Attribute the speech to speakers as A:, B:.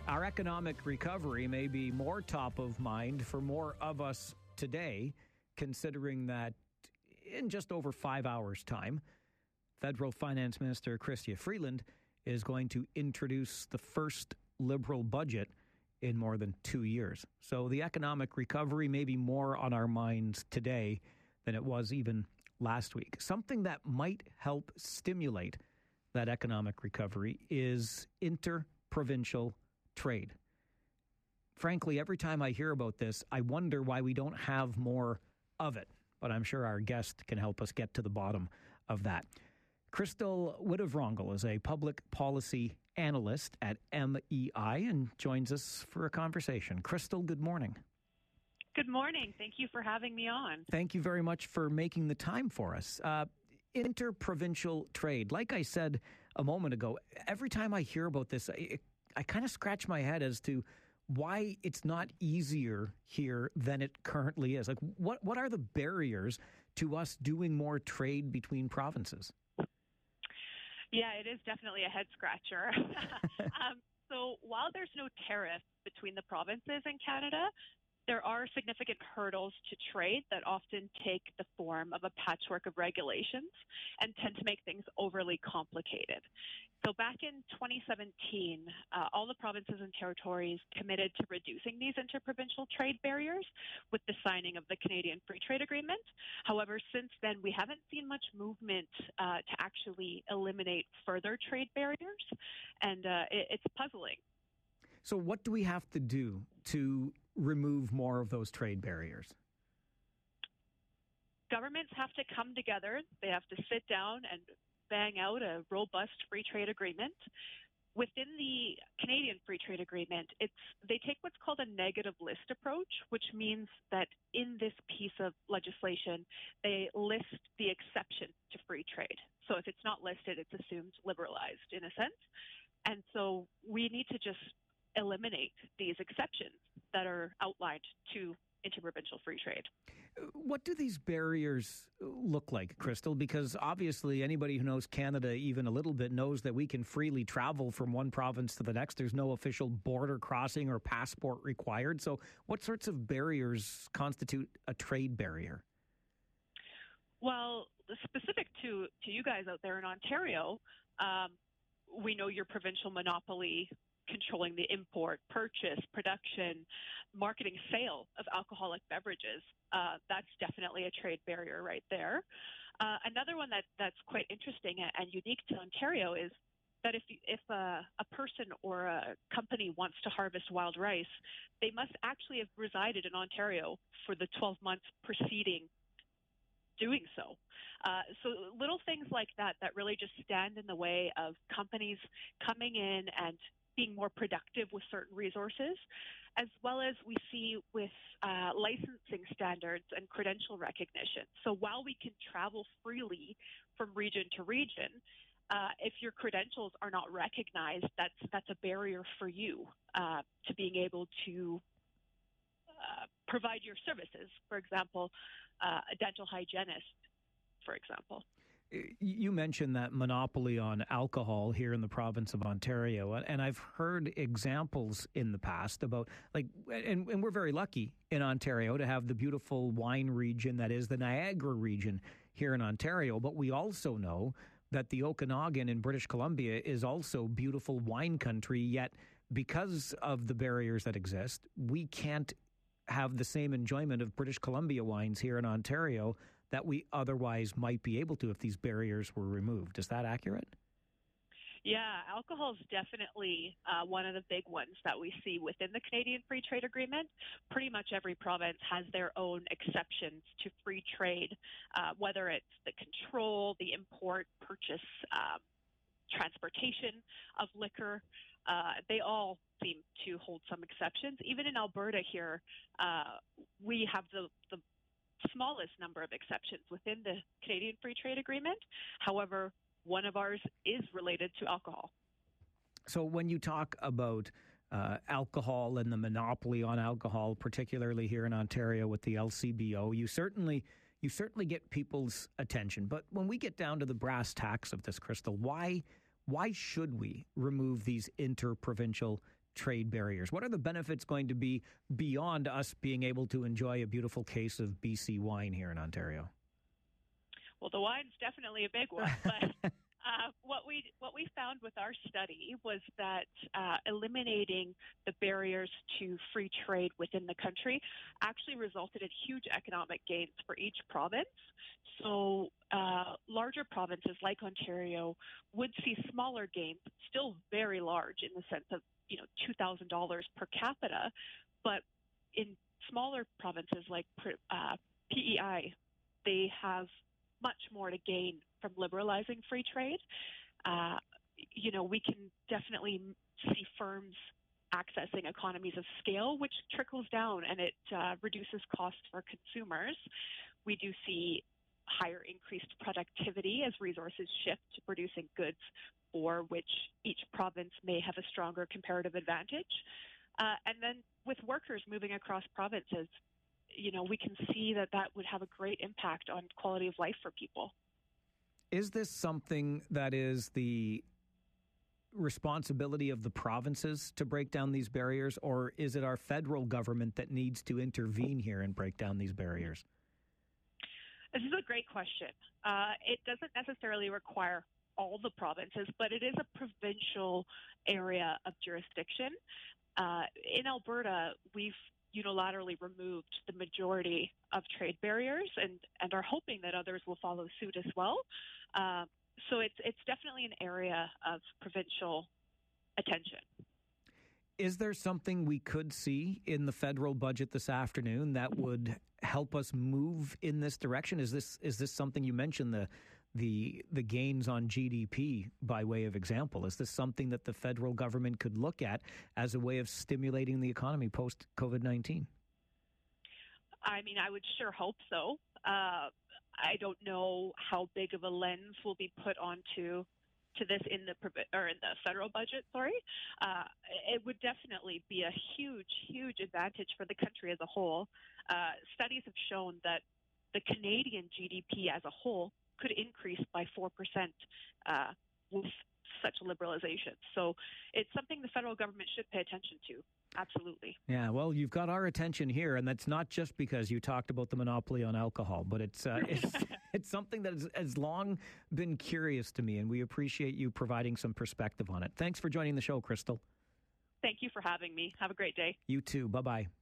A: Our economic recovery may be more top of mind for more of us today, considering that in just over 5 hours' time, Federal Finance Minister Chrystia Freeland is going to introduce the first Liberal budget in more than 2 years. So the economic recovery may be more on our minds today than it was even last week. Something that might help stimulate that economic recovery is interprovincial trade. Frankly, every time I hear about this, I wonder why we don't have more of it. But I'm sure our guest can help us get to the bottom of that. Crystal Witte-Vrangel is a public policy analyst at MEI and joins us for a conversation. Crystal, good morning.
B: Good morning. Thank you for having me on.
A: Thank you very much for making the time for us. Interprovincial trade. Like I said a moment ago, every time I hear about this, I kind of scratch my head as to why it's not easier here than it currently is. Like, what are the barriers to us doing more trade between provinces?
B: Yeah, it is definitely a head scratcher. So while there's no tariff between the provinces in Canada, there are significant hurdles to trade that often take the form of a patchwork of regulations and tend to make things overly complicated. So back in 2017, all the provinces and territories committed to reducing these interprovincial trade barriers with the signing of the Canadian Free Trade Agreement. However, since then, we haven't seen much movement to actually eliminate further trade barriers, and it's puzzling.
A: So what do we have to do to remove more of those trade barriers?
B: Governments have to come together. They have to sit down and bang out a robust free trade agreement. Within the Canadian Free Trade Agreement, they take what's called a negative list approach, which means that in this piece of legislation, they list the exception to free trade. So if it's not listed, it's assumed liberalized in a sense. And so we need to just eliminate these exceptions that are outlined to interprovincial free trade.
A: What do these barriers look like, Crystal? Because obviously anybody who knows Canada even a little bit knows that we can freely travel from one province to the next. There's no official border crossing or passport required. So what sorts of barriers constitute a trade barrier?
B: Well, specific to you guys out there in Ontario, we know your provincial monopoly controlling the import, purchase, production, marketing, sale of alcoholic beverages. That's definitely a trade barrier right there. Another one that's quite interesting and unique to Ontario is that if a person or a company wants to harvest wild rice, they must actually have resided in Ontario for the 12 months preceding doing so. So little things like that really just stand in the way of companies coming in and being more productive with certain resources, as well as we see with licensing standards and credential recognition. So while we can travel freely from region to region, if your credentials are not recognized, that's a barrier for you to being able to provide your services. For example, a dental hygienist, for example.
A: You mentioned that monopoly on alcohol here in the province of Ontario, and I've heard examples in the past about, like, and we're very lucky in Ontario to have the beautiful wine region that is the Niagara region here in Ontario, but we also know that the Okanagan in British Columbia is also beautiful wine country, yet because of the barriers that exist, we can't have the same enjoyment of British Columbia wines here in Ontario that we otherwise might be able to if these barriers were removed. Is that accurate?
B: Yeah, alcohol is definitely one of the big ones that we see within the Canadian Free Trade Agreement. Pretty much every province has their own exceptions to free trade, whether it's the control, the import, purchase, transportation of liquor. They all seem to hold some exceptions. Even in Alberta here, we have the smallest number of exceptions within the Canadian Free Trade Agreement. However, one of ours is related to alcohol.
A: So when you talk about alcohol and the monopoly on alcohol, particularly here in Ontario with the LCBO, you certainly get people's attention. But when we get down to the brass tacks of this, Crystal, why should we remove these interprovincial trade barriers? What are the benefits going to be beyond us being able to enjoy a beautiful case of BC wine here in Ontario?
B: Well, the wine's definitely a big one, but what we found with our study was that eliminating the barriers to free trade within the country actually resulted in huge economic gains for each province. So larger provinces like Ontario would see smaller gains, still very large in the sense of $2,000 per capita, but in smaller provinces like PEI, they have much more to gain from liberalizing free trade. We can definitely see firms accessing economies of scale, which trickles down and it reduces costs for consumers. We do see higher increased productivity as resources shift to producing goods for which each province may have a stronger comparative advantage. And then with workers moving across provinces, we can see that would have a great impact on quality of life for people.
A: Is this something that is the responsibility of the provinces to break down these barriers, or is it our federal government that needs to intervene here and break down these barriers?
B: This is a great question. It doesn't necessarily require all the provinces, but it is a provincial area of jurisdiction. In Alberta, we've unilaterally removed the majority of trade barriers and are hoping that others will follow suit as well. So it's definitely an area of provincial attention.
A: Is there something we could see in the federal budget this afternoon that would help us move in this direction? Is this something you mentioned, the gains on GDP by way of example? Is this something that the federal government could look at as a way of stimulating the economy post COVID-19?
B: I mean, I would sure hope so. I don't know how big of a lens will be put onto this in the federal budget. It would definitely be a huge advantage for the country as a whole. Studies have shown that the Canadian GDP as a whole could increase by 4% with such liberalization. So it's something the federal government should pay attention to. Absolutely.
A: Yeah, well, you've got our attention here, and that's not just because you talked about the monopoly on alcohol, but it's something that has long been curious to me, and we appreciate you providing some perspective on it. Thanks for joining the show, Crystal.
B: Thank you for having me. Have a great day.
A: You too. Bye-bye.